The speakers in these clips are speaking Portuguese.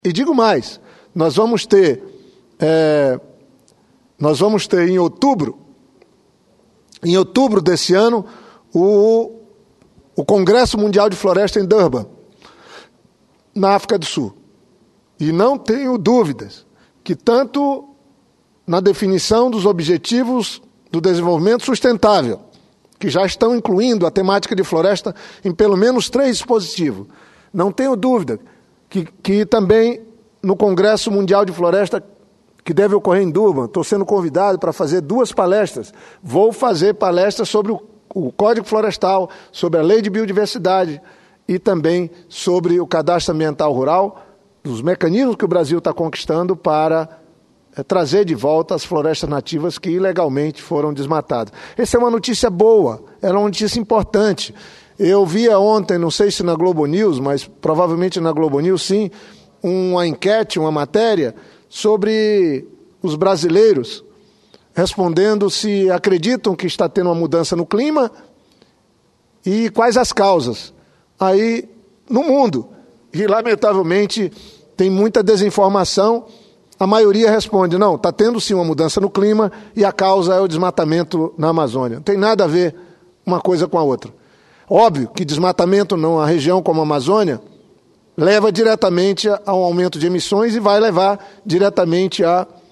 E digo mais, nós vamos ter em outubro desse ano, o Congresso Mundial de Floresta em Durban, na África do Sul. E não tenho dúvidas que tanto na definição dos objetivos do desenvolvimento sustentável, que já estão incluindo a temática de floresta em pelo menos 3 dispositivos, não tenho dúvida que também no Congresso Mundial de Floresta, que deve ocorrer em Durban, estou sendo convidado para fazer 2 palestras. Vou fazer palestras sobre o Código Florestal, sobre a Lei de Biodiversidade e também sobre o Cadastro Ambiental Rural, os mecanismos que o Brasil está conquistando para trazer de volta as florestas nativas que ilegalmente foram desmatadas. Essa é uma notícia boa, ela é uma notícia importante. Eu via ontem, não sei se na Globo News, mas provavelmente na Globo News sim, uma enquete, uma matéria sobre os brasileiros respondendo se acreditam que está tendo uma mudança no clima e quais as causas aí no mundo. E, lamentavelmente, tem muita desinformação. A maioria responde, não, está tendo sim uma mudança no clima e a causa é o desmatamento na Amazônia. Não tem nada a ver uma coisa com a outra. Óbvio que desmatamento numa região como a Amazônia leva diretamente a um aumento de emissões e vai levar diretamente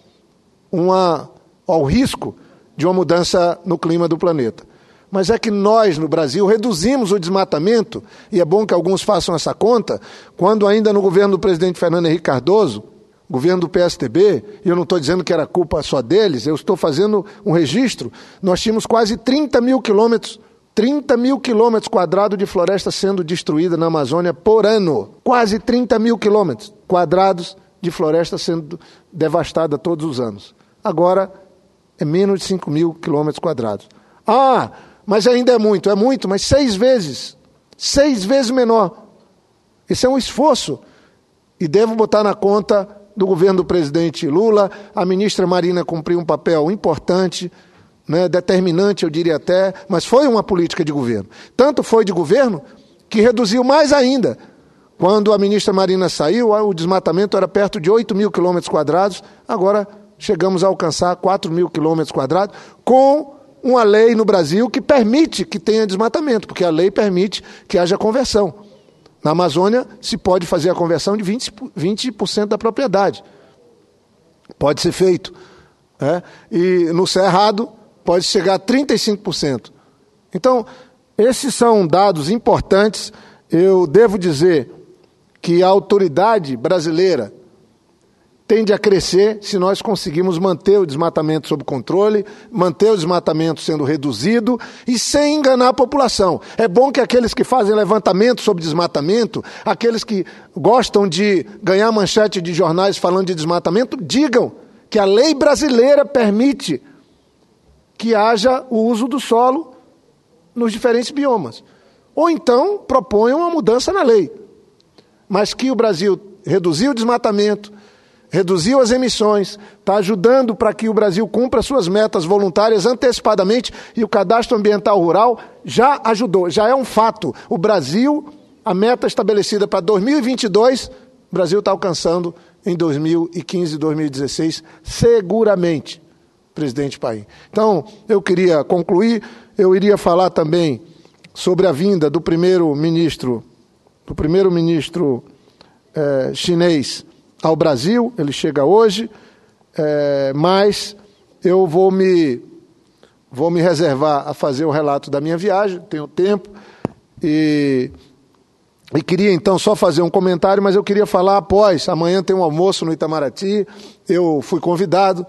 ao risco de uma mudança no clima do planeta. Mas é que nós, no Brasil, reduzimos o desmatamento, e é bom que alguns façam essa conta, quando ainda no governo do presidente Fernando Henrique Cardoso, governo do PSDB, e eu não estou dizendo que era culpa só deles, eu estou fazendo um registro, nós tínhamos quase 30 mil quilômetros quadrados de floresta sendo destruída na Amazônia por ano. Quase 30 mil quilômetros quadrados de floresta sendo devastada todos os anos. Agora é menos de 5 mil quilômetros quadrados. Ah, mas ainda é muito, mas 6 vezes menor. Esse é um esforço. E devo botar na conta do governo do presidente Lula. A ministra Marina cumpriu um papel importante, determinante, eu diria até, mas foi uma política de governo. Tanto foi de governo que reduziu mais ainda. Quando a ministra Marina saiu, o desmatamento era perto de 8 mil quilômetros quadrados, agora chegamos a alcançar 4 mil quilômetros quadrados, com uma lei no Brasil que permite que tenha desmatamento, porque a lei permite que haja conversão. Na Amazônia se pode fazer a conversão de 20% da propriedade. Pode ser feito. E no Cerrado pode chegar a 35%. Então, esses são dados importantes. Eu devo dizer que a autoridade brasileira tende a crescer se nós conseguimos manter o desmatamento sob controle, manter o desmatamento sendo reduzido e sem enganar a população. É bom que aqueles que fazem levantamento sobre desmatamento, aqueles que gostam de ganhar manchete de jornais falando de desmatamento, digam que a lei brasileira permite que haja o uso do solo nos diferentes biomas. Ou então proponham uma mudança na lei. Mas que o Brasil reduziu o desmatamento, reduziu as emissões, está ajudando para que o Brasil cumpra suas metas voluntárias antecipadamente e o Cadastro Ambiental Rural já ajudou, já é um fato. O Brasil, a meta estabelecida para 2022, o Brasil está alcançando em 2015 e 2016, seguramente, presidente Paim. Então, eu queria concluir, eu iria falar também sobre a vinda do primeiro-ministro chinês ao Brasil. Ele chega hoje, mas eu vou me reservar a fazer o relato da minha viagem, tenho tempo, e queria então só fazer um comentário, mas eu queria falar após, amanhã tem um almoço no Itamaraty, eu fui convidado,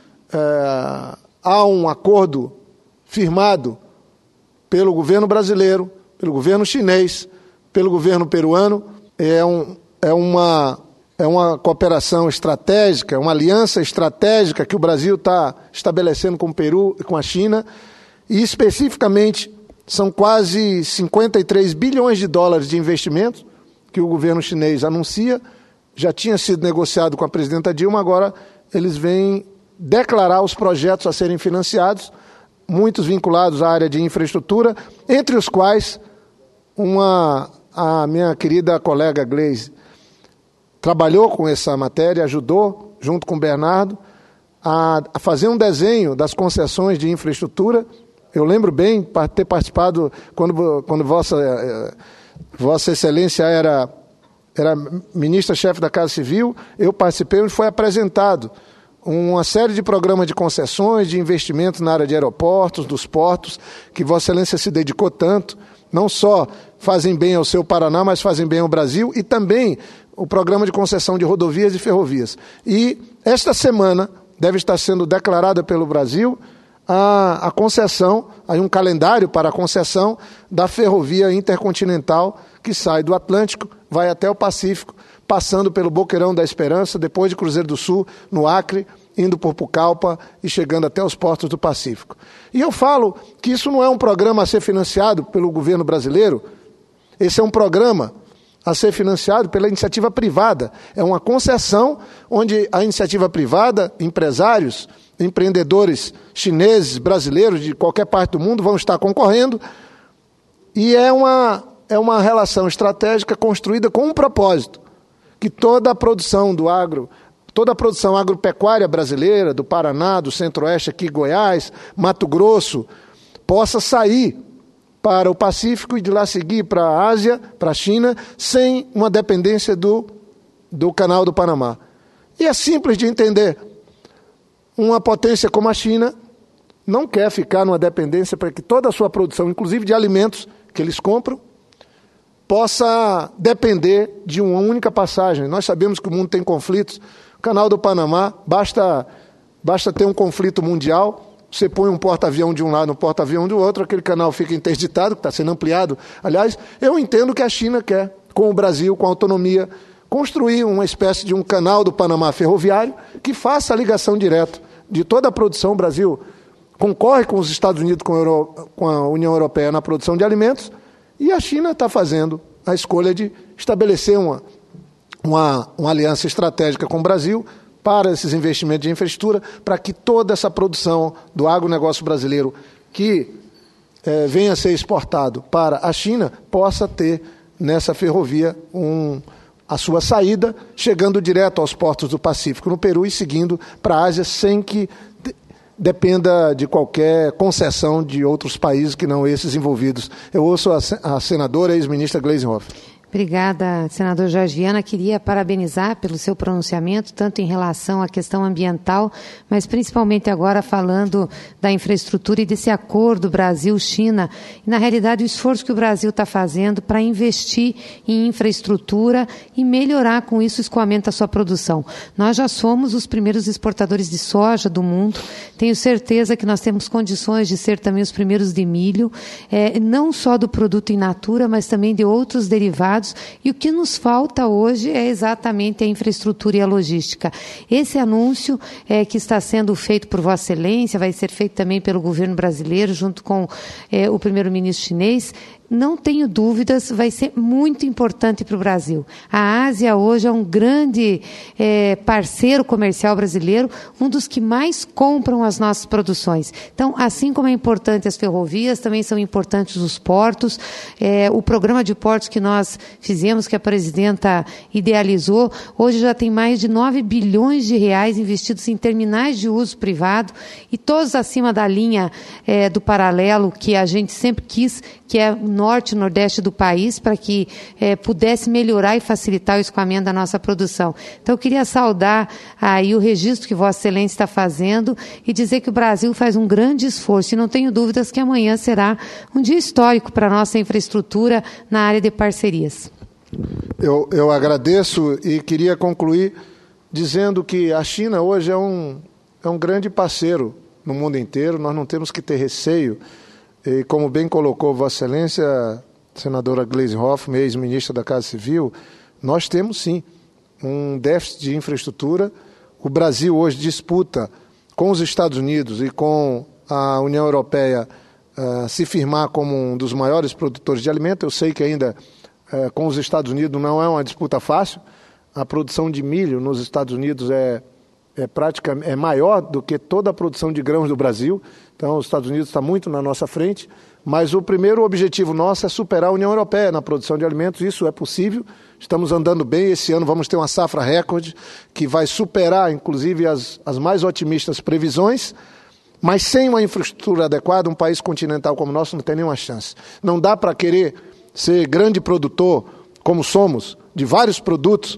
há um acordo firmado pelo governo brasileiro, pelo governo chinês, pelo governo peruano, é uma cooperação estratégica, uma aliança estratégica que o Brasil está estabelecendo com o Peru e com a China, e especificamente são quase 53 bilhões de dólares de investimentos que o governo chinês anuncia, já tinha sido negociado com a presidenta Dilma, agora eles vêm declarar os projetos a serem financiados, muitos vinculados à área de infraestrutura, entre os quais a minha querida colega Gleisi trabalhou com essa matéria, ajudou, junto com o Bernardo, a fazer um desenho das concessões de infraestrutura. Eu lembro bem ter participado quando Vossa Excelência era ministra-chefe da Casa Civil, eu participei, onde foi apresentado uma série de programas de concessões, de investimentos na área de aeroportos, dos portos, que Vossa Excelência se dedicou tanto, não só fazem bem ao seu Paraná, mas fazem bem ao Brasil, e também o programa de concessão de rodovias e ferrovias. E esta semana deve estar sendo declarada pelo Brasil a concessão, aí um calendário para a concessão da ferrovia intercontinental que sai do Atlântico, vai até o Pacífico, passando pelo Boqueirão da Esperança, depois de Cruzeiro do Sul, no Acre, indo por Pucallpa e chegando até os portos do Pacífico. E eu falo que isso não é um programa a ser financiado pelo governo brasileiro, esse é um programa a ser financiado pela iniciativa privada. É uma concessão onde a iniciativa privada, empresários, empreendedores chineses, brasileiros, de qualquer parte do mundo vão estar concorrendo, e é uma relação estratégica construída com um propósito, que toda a produção do agro, toda a produção agropecuária brasileira, do Paraná, do Centro-Oeste, aqui Goiás, Mato Grosso, possa sair para o Pacífico e de lá seguir para a Ásia, para a China, sem uma dependência do Canal do Panamá. E é simples de entender. Uma potência como a China não quer ficar numa dependência para que toda a sua produção, inclusive de alimentos que eles compram, possa depender de uma única passagem. Nós sabemos que o mundo tem conflitos. O Canal do Panamá, basta ter um conflito mundial, você põe um porta-avião de um lado, um porta-avião do outro, aquele canal fica interditado, que está sendo ampliado. Aliás, eu entendo que a China quer, com o Brasil, com a autonomia, construir uma espécie de um canal do Panamá ferroviário que faça a ligação direta de toda a produção. O Brasil concorre com os Estados Unidos, com a União Europeia na produção de alimentos, e a China está fazendo a escolha de estabelecer uma aliança estratégica com o Brasil para esses investimentos de infraestrutura, para que toda essa produção do agronegócio brasileiro que venha a ser exportado para a China possa ter nessa ferrovia a sua saída, chegando direto aos portos do Pacífico, no Peru, e seguindo para a Ásia, sem que dependa de qualquer concessão de outros países que não esses envolvidos. Eu ouço a senadora e ex-ministra Gleisi Hoffmann. Obrigada, senador Jorge Viana. Queria parabenizar pelo seu pronunciamento, tanto em relação à questão ambiental, mas principalmente agora falando da infraestrutura e desse acordo Brasil-China. E, na realidade, o esforço que o Brasil está fazendo para investir em infraestrutura e melhorar com isso o escoamento da sua produção. Nós já somos os primeiros exportadores de soja do mundo. Tenho certeza que nós temos condições de ser também os primeiros de milho, não só do produto in natura, mas também de outros derivados. E o que nos falta hoje é exatamente a infraestrutura e a logística. Esse anúncio que está sendo feito por Vossa Excelência, vai ser feito também pelo governo brasileiro, junto com o primeiro-ministro chinês, não tenho dúvidas, vai ser muito importante para o Brasil. A Ásia hoje é um grande parceiro comercial brasileiro, um dos que mais compram as nossas produções. Então, assim como é importante as ferrovias, também são importantes os portos. O programa de portos que nós fizemos, que a presidenta idealizou, hoje já tem mais de 9 bilhões de reais investidos em terminais de uso privado, e todos acima da linha do paralelo que a gente sempre quis, que é norte e nordeste do país, para que pudesse melhorar e facilitar o escoamento da nossa produção. Então, eu queria saudar aí o registro que Vossa Excelência está fazendo e dizer que o Brasil faz um grande esforço, e não tenho dúvidas que amanhã será um dia histórico para a nossa infraestrutura na área de parcerias. Eu agradeço e queria concluir dizendo que a China hoje é um grande parceiro no mundo inteiro. Nós não temos que ter receio. E como bem colocou Vossa Excelência, senadora Gleisi Hoffmann, ex-ministra da Casa Civil, nós temos sim um déficit de infraestrutura. O Brasil hoje disputa com os Estados Unidos e com a União Europeia se firmar como um dos maiores produtores de alimento. Eu sei que ainda com os Estados Unidos não é uma disputa fácil. A produção de milho nos Estados Unidos é é maior do que toda a produção de grãos do Brasil. Então, os Estados Unidos está muito na nossa frente, mas o primeiro objetivo nosso é superar a União Europeia na produção de alimentos. Isso é possível, estamos andando bem. Esse ano vamos ter uma safra recorde que vai superar, inclusive, as mais otimistas previsões, mas sem uma infraestrutura adequada, um país continental como o nosso não tem nenhuma chance. Não dá para querer ser grande produtor, como somos, de vários produtos,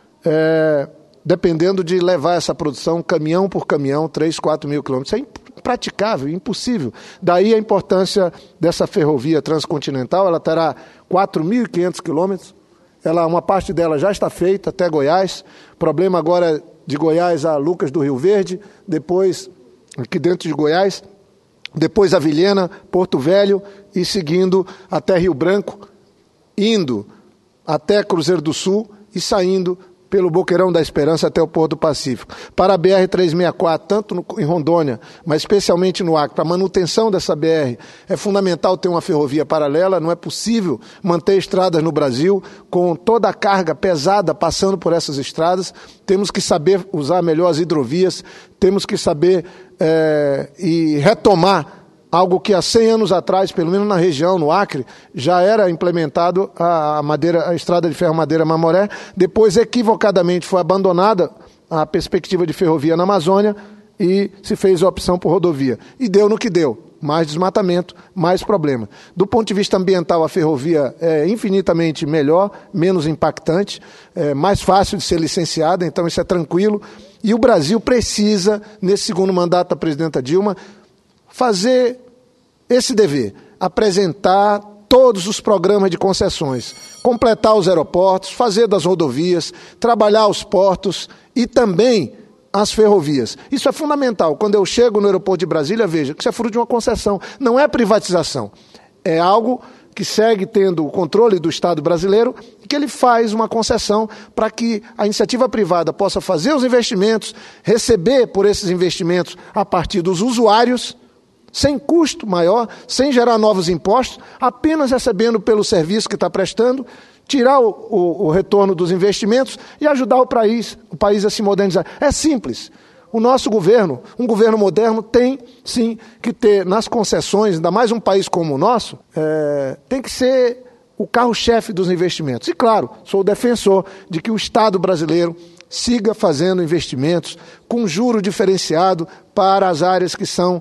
dependendo de levar essa produção caminhão por caminhão, 3, 4 mil quilômetros. Isso é impraticável, impossível. Daí a importância dessa ferrovia transcontinental. Ela terá 4.500 quilômetros, uma parte dela já está feita até Goiás. O problema agora é de Goiás a Lucas do Rio Verde, depois aqui dentro de Goiás, depois a Vilhena, Porto Velho e seguindo até Rio Branco, indo até Cruzeiro do Sul e saindo pelo Boqueirão da Esperança até o Porto do Pacífico. Para a BR-364, tanto em Rondônia, mas especialmente no Acre, para a manutenção dessa BR, é fundamental ter uma ferrovia paralela. Não é possível manter estradas no Brasil com toda a carga pesada passando por essas estradas. Temos que saber usar melhor as hidrovias, temos que saber e retomar algo que há 100 anos atrás, pelo menos na região, no Acre, já era implementado a estrada de ferro-madeira Mamoré. Depois, equivocadamente, foi abandonada a perspectiva de ferrovia na Amazônia e se fez a opção por rodovia. E deu no que deu. Mais desmatamento, mais problema. Do ponto de vista ambiental, a ferrovia é infinitamente melhor, menos impactante, mais fácil de ser licenciada, então isso é tranquilo. E o Brasil precisa, nesse segundo mandato da presidenta Dilma, fazer esse dever, apresentar todos os programas de concessões, completar os aeroportos, fazer das rodovias, trabalhar os portos e também as ferrovias. Isso é fundamental. Quando eu chego no aeroporto de Brasília, veja que isso é fruto de uma concessão, não é privatização. É algo que segue tendo o controle do Estado brasileiro e que ele faz uma concessão para que a iniciativa privada possa fazer os investimentos, receber por esses investimentos a partir dos usuários, sem custo maior, sem gerar novos impostos, apenas recebendo pelo serviço que está prestando, tirar o retorno dos investimentos e ajudar o país a se modernizar. É simples. O nosso governo, um governo moderno, tem sim que ter nas concessões, ainda mais um país como o nosso, tem que ser o carro-chefe dos investimentos. E claro, sou defensor de que o Estado brasileiro siga fazendo investimentos com juro diferenciado para as áreas que são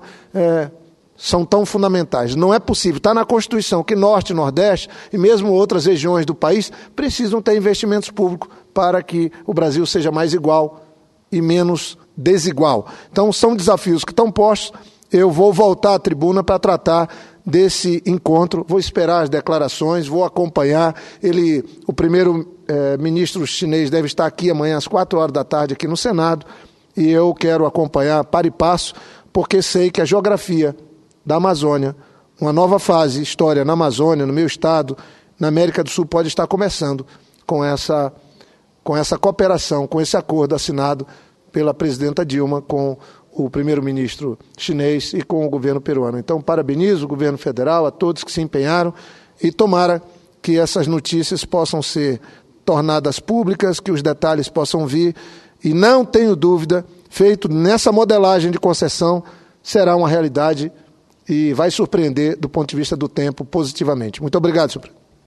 tão fundamentais. Não é possível. Está na Constituição que Norte e Nordeste e mesmo outras regiões do país precisam ter investimentos públicos para que o Brasil seja mais igual e menos desigual. Então, são desafios que estão postos. Eu vou voltar à tribuna para tratar desse encontro, vou esperar as declarações, vou acompanhar. O primeiro-ministro chinês deve estar aqui amanhã às 16h aqui no Senado, e eu quero acompanhar para e passo, porque sei que a geografia da Amazônia, uma nova fase, história na Amazônia, no meu estado, na América do Sul, pode estar começando com essa cooperação, com esse acordo assinado pela presidenta Dilma com o primeiro-ministro chinês e com o governo peruano. Então, parabenizo o governo federal, a todos que se empenharam, e tomara que essas notícias possam ser tornadas públicas, que os detalhes possam vir, e não tenho dúvida, feito nessa modelagem de concessão, será uma realidade e vai surpreender do ponto de vista do tempo positivamente. Muito obrigado, senhor presidente.